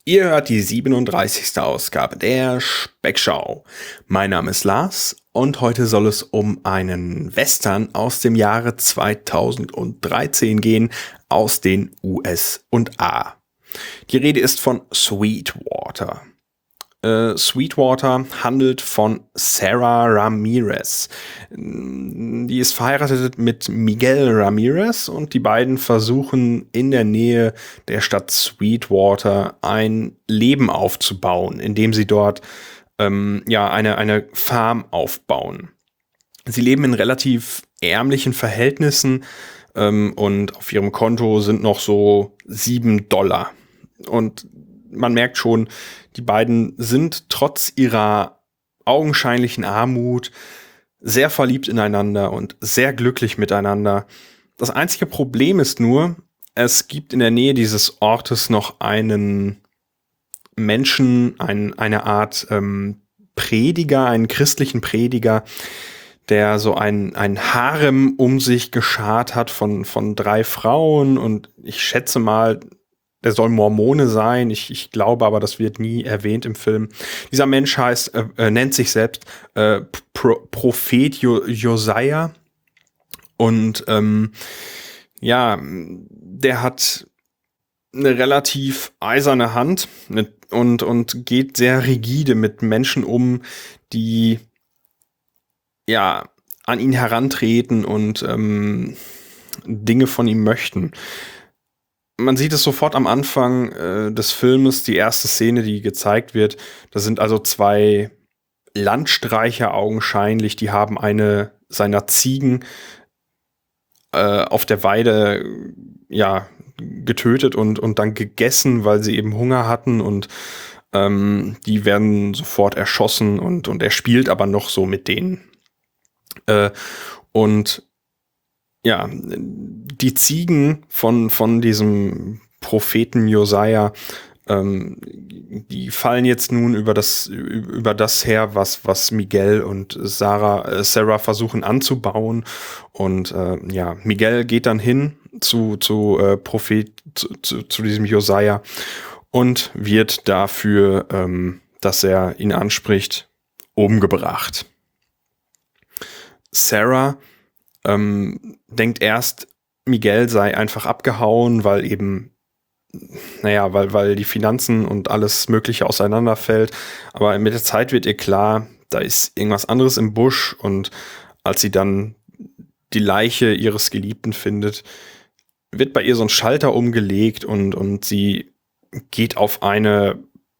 Ihr hört die 37. Ausgabe der Speckschau. Mein Name ist Lars und heute soll es um einen Western aus dem Jahre 2013 gehen, aus den USA. Die Rede ist von Sweetwater. Sweetwater handelt von Sarah Ramirez. Die ist verheiratet mit Miguel Ramirez und die beiden versuchen in der Nähe der Stadt Sweetwater ein Leben aufzubauen, indem sie dort eine Farm aufbauen. Sie leben in relativ ärmlichen Verhältnissen und auf ihrem Konto sind noch so $7. Und man merkt schon, die beiden sind trotz ihrer augenscheinlichen Armut sehr verliebt ineinander und sehr glücklich miteinander. Das einzige Problem ist nur, es gibt in der Nähe dieses Ortes noch einen Menschen, eine Art Prediger, einen christlichen Prediger, der so ein Harem um sich geschart hat von 3 Frauen, und ich schätze mal, der soll Mormone sein. Ich glaube aber, das wird nie erwähnt im Film. Dieser Mensch nennt sich selbst Prophet Josiah. Und der hat eine relativ eiserne Hand und geht sehr rigide mit Menschen um, die an ihn herantreten und Dinge von ihm möchten. Man sieht es sofort am Anfang des Filmes, die erste Szene, die gezeigt wird. Da sind also 2 Landstreicher augenscheinlich, die haben eine seiner Ziegen auf der Weide getötet und dann gegessen, weil sie eben Hunger hatten, und die werden sofort erschossen und er spielt aber noch so mit denen. Die Ziegen von diesem Propheten Josiah, die fallen jetzt nun über das her, was Miguel und Sarah versuchen anzubauen. Und Miguel geht dann hin zu diesem Josiah und wird dafür, dass er ihn anspricht, umgebracht. Sarah denkt erst, Miguel sei einfach abgehauen, weil die Finanzen und alles Mögliche auseinanderfällt. Aber mit der Zeit wird ihr klar, da ist irgendwas anderes im Busch, und als sie dann die Leiche ihres Geliebten findet, wird bei ihr so ein Schalter umgelegt und sie geht auf eine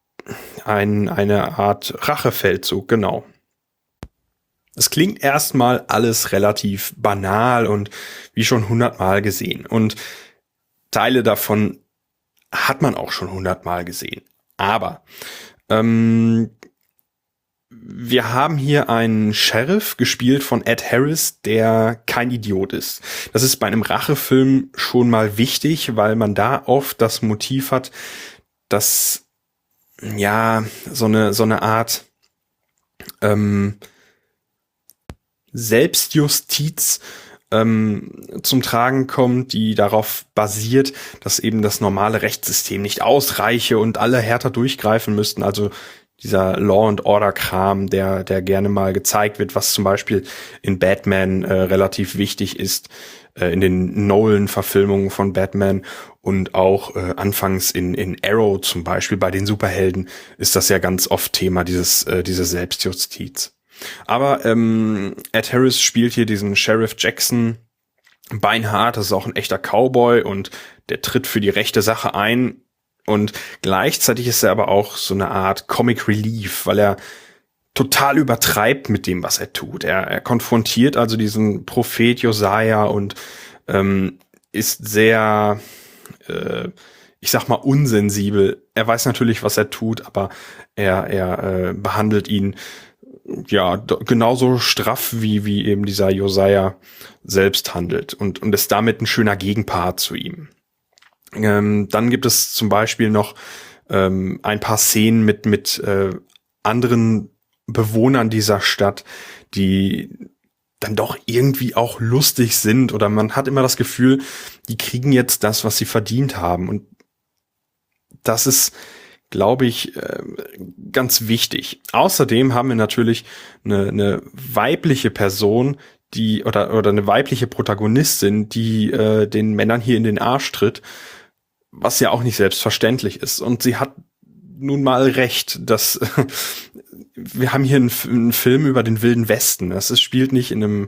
Art Rachefeldzug, genau. Es klingt erstmal alles relativ banal und wie schon 100-mal gesehen. Und Teile davon hat man auch schon 100-mal gesehen. Aber wir haben hier einen Sheriff, gespielt von Ed Harris, der kein Idiot ist. Das ist bei einem Rachefilm schon mal wichtig, weil man da oft das Motiv hat, dass so eine Art Selbstjustiz zum Tragen kommt, die darauf basiert, dass eben das normale Rechtssystem nicht ausreiche und alle härter durchgreifen müssten. Also dieser Law-and-Order-Kram, der gerne mal gezeigt wird, was zum Beispiel in Batman relativ wichtig ist, in den Nolan-Verfilmungen von Batman, und auch anfangs in Arrow zum Beispiel, bei den Superhelden, ist das ja ganz oft Thema, diese Selbstjustiz. Aber Ed Harris spielt hier diesen Sheriff Jackson beinhart. Das ist auch ein echter Cowboy und der tritt für die rechte Sache ein. Und gleichzeitig ist er aber auch so eine Art Comic Relief, weil er total übertreibt mit dem, was er tut. Er konfrontiert also diesen Prophet Josiah und ist sehr, unsensibel. Er weiß natürlich, was er tut, aber er behandelt ihn genauso straff, wie eben dieser Josiah selbst handelt, und ist damit ein schöner Gegenpart zu ihm. Dann gibt es zum Beispiel noch ein paar Szenen mit anderen Bewohnern dieser Stadt, die dann doch irgendwie auch lustig sind, oder man hat immer das Gefühl, die kriegen jetzt das, was sie verdient haben. Und das ist, glaube ich, ganz wichtig. Außerdem haben wir natürlich eine weibliche Person, die oder eine weibliche Protagonistin, die den Männern hier in den Arsch tritt, was ja auch nicht selbstverständlich ist. Und sie hat nun mal recht, dass wir haben hier einen Film über den Wilden Westen. Es spielt nicht in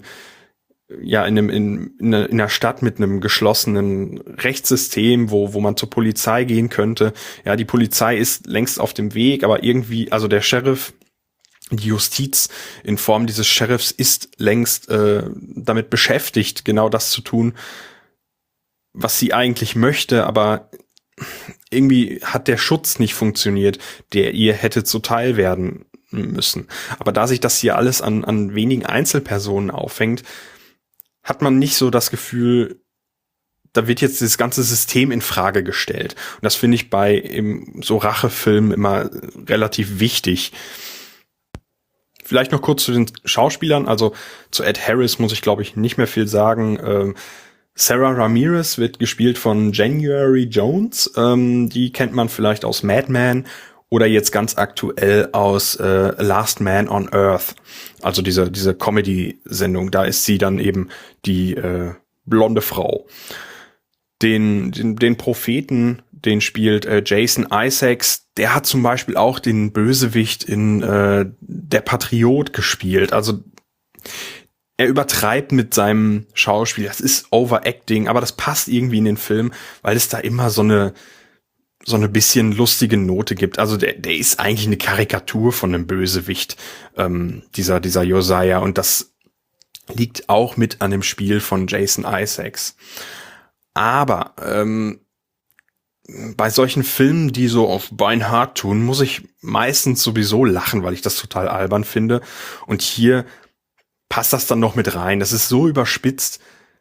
einer Stadt mit einem geschlossenen Rechtssystem, wo man zur Polizei gehen könnte. Ja, die Polizei ist längst auf dem Weg, aber irgendwie, also der Sheriff, die Justiz in Form dieses Sheriffs ist längst damit beschäftigt, genau das zu tun, was sie eigentlich möchte, aber irgendwie hat der Schutz nicht funktioniert, der ihr hätte zuteil werden müssen. Aber da sich das hier alles an wenigen Einzelpersonen aufhängt, hat man nicht so das Gefühl, da wird jetzt das ganze System in Frage gestellt. Und das finde ich bei eben so Rachefilmen immer relativ wichtig. Vielleicht noch kurz zu den Schauspielern. Also zu Ed Harris muss ich, glaube ich, nicht mehr viel sagen. Sarah Ramirez wird gespielt von January Jones. Die kennt man vielleicht aus Mad Men oder jetzt ganz aktuell aus Last Man on Earth. Also diese Comedy-Sendung. Da ist sie dann eben die blonde Frau. Den Propheten, den spielt Jason Isaacs. Der hat zum Beispiel auch den Bösewicht in Der Patriot gespielt. Also er übertreibt mit seinem Schauspiel. Das ist Overacting, aber das passt irgendwie in den Film, weil es da immer so eine bisschen lustige Note gibt. Also der ist eigentlich eine Karikatur von einem Bösewicht, dieser Josiah. Und das liegt auch mit an dem Spiel von Jason Isaacs. Aber bei solchen Filmen, die so auf beinhart tun, muss ich meistens sowieso lachen, weil ich das total albern finde. Und hier passt das dann noch mit rein. Das ist so überspitzt,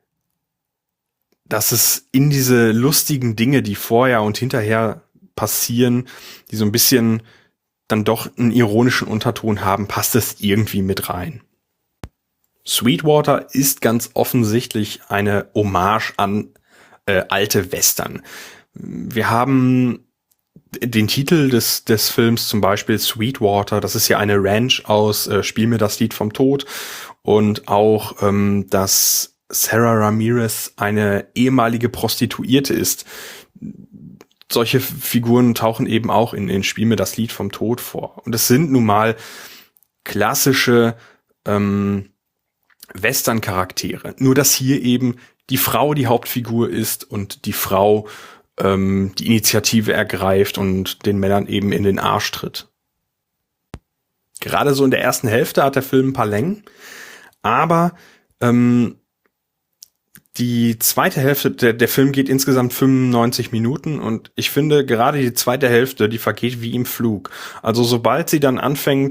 dass es in diese lustigen Dinge, die vorher und hinterher passieren, die so ein bisschen dann doch einen ironischen Unterton haben, passt es irgendwie mit rein. Sweetwater ist ganz offensichtlich eine Hommage an alte Western. Wir haben den Titel des Films zum Beispiel Sweetwater, das ist ja eine Ranch aus Spiel mir das Lied vom Tod, und auch, dass Sarah Ramirez eine ehemalige Prostituierte ist. Solche Figuren tauchen eben auch in Spiel mir das Lied vom Tod vor. Und es sind nun mal klassische Western-Charaktere. Nur dass hier eben die Frau die Hauptfigur ist und die Frau die Initiative ergreift und den Männern eben in den Arsch tritt. Gerade so in der ersten Hälfte hat der Film ein paar Längen, aber die zweite Hälfte, der Film geht insgesamt 95 Minuten und ich finde gerade die zweite Hälfte, die vergeht wie im Flug. Also sobald sie dann anfängt,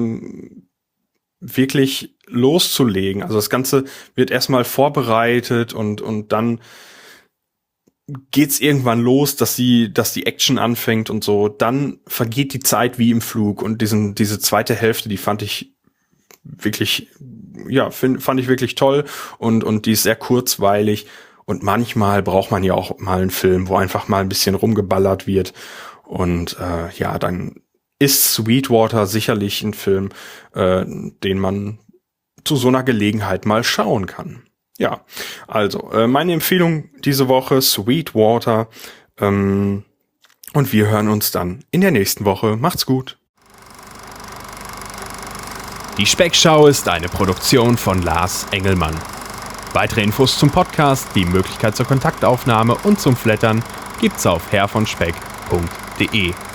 wirklich loszulegen, also das Ganze wird erstmal vorbereitet und dann geht's irgendwann los, dass die Action anfängt und so, dann vergeht die Zeit wie im Flug und diese zweite Hälfte, die fand ich wirklich, ja, fand ich wirklich toll und die ist sehr kurzweilig und manchmal braucht man ja auch mal einen Film, wo einfach mal ein bisschen rumgeballert wird und ja, dann ist Sweetwater sicherlich ein Film, den man zu so einer Gelegenheit mal schauen kann. Ja, also meine Empfehlung diese Woche Sweetwater und wir hören uns dann in der nächsten Woche. Macht's gut. Die Speckschau ist eine Produktion von Lars Engelmann. Weitere Infos zum Podcast, die Möglichkeit zur Kontaktaufnahme und zum Flattern gibt's auf herrvonspeck.de.